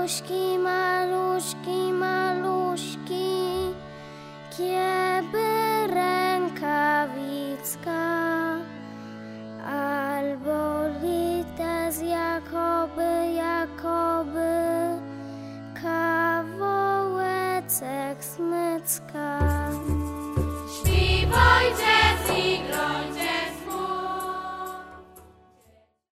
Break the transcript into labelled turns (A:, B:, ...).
A: maluśki, maluśki, maluśki, kieby rękawicka, albo lites jakoby, jakoby, kawołecek smycka.